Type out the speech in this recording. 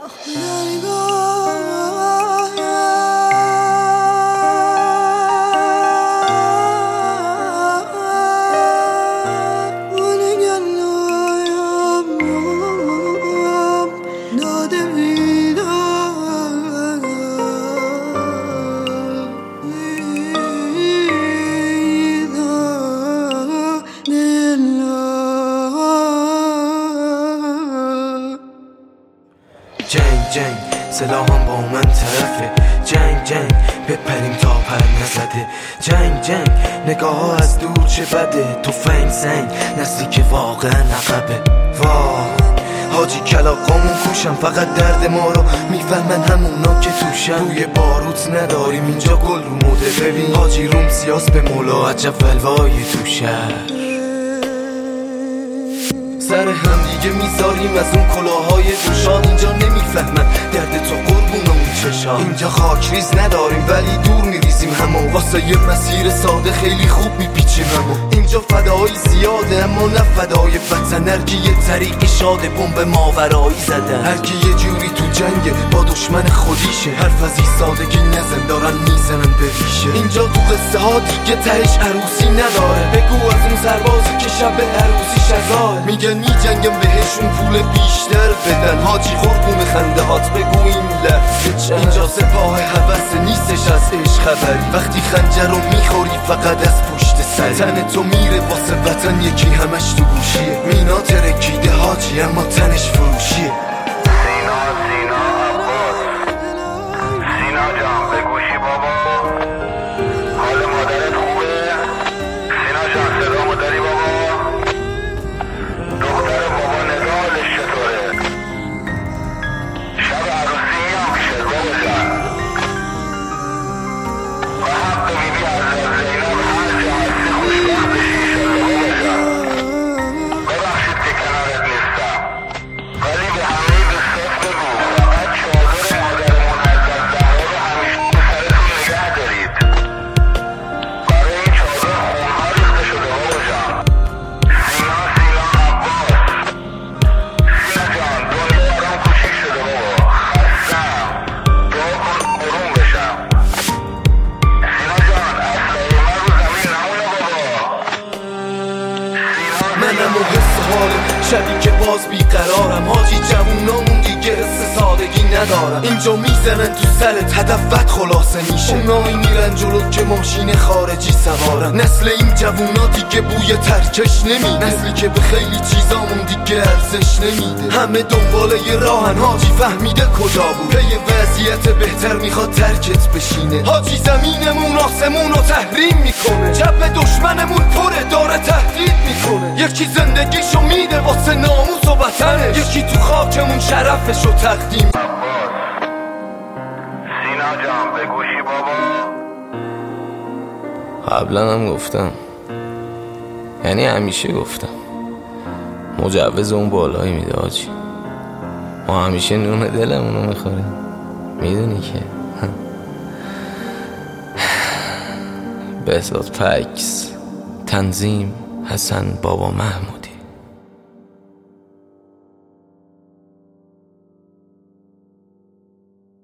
جنگ سلاحم با من طرفه، جنگ بپریم تا پر نزده، جنگ نگاه ها از دور چه بده، تفنگ سنگ نزدیک واقعا عقبه. واه حاجی کلاغامون کوشم، فقط درد ما رو میفهمن همونا که توشن. روی باروت نداریم اینجا گل رو موده، ببین حاجی روم سیاس به مولا، عجب ولوای تو شهر. سر هم دیگه میذاریم از اون کلاهای دوشان، اینجا نمیفهمن درد تو قربون اون چشان. اینجا خاکریز نداریم ولی دور میریزیم همو، واسه یه مسیر ساده خیلی خوب میپیچیم همو. اینجا فدایی زیاده اما نه فدای وطن، هرکی یه طریقی شاده بمب ماورایی زدن، هرکی یه جوری تو جنگه با دشمن خودیشه، حرف از ایستادگی نزن دارن میزنن به ریشه. اینجا تو قصه ها دیگه تهش عروسی نداره، بگو از اون سربازی که شب عروسی شزاره، میگن میجنگم بهشون پول بیشتر بدن، حاجی قربون خنده هات بگو این لحظه چه. اینجا سپاه حوث نیستش از عشق خبری، وقتی خنجر رو میخوری فقط از پشت سری، تن تو میره واسه وطن یکی همش تو گوشیه، مینا ترکیده حاجی اما تنش فروشیه. منم و حس حالم شبی که باز بیقرارم، حاجی جوونامون دیگه حس سادگی ندارم. اینجا میزنن تو سرت هدفت خلاصه میشه، اونایی میرن جلو که ماشین خارجی سوارن. نسل این جوونا دیگه بوی ترکش نمیده، نسلی که به خیلی چیزامون دیگه ارزش نمیده. همه دنباله ی راهن حاجی فهمیده کجا بود، پی وضعیت بهتر میخواد ترکت بشینه. حاجی زمینمون آسمون رو تحریم میکنه، چپ دشمنمون پره داره تهدید میکنه. یکی زندگیشو میده واسه ناموس و وطنش، یکی تو خاکمون شرفشو تقدیم. سینا جان بگوشی بابا. قبلا هم گفتم، یعنی همیشه گفتم، مجوز اون بالایی میده حاجی، ما همیشه نون دلمونو میخوریم، میدونی که. بهزاد پکس، تنظیم حسن بابا محمود.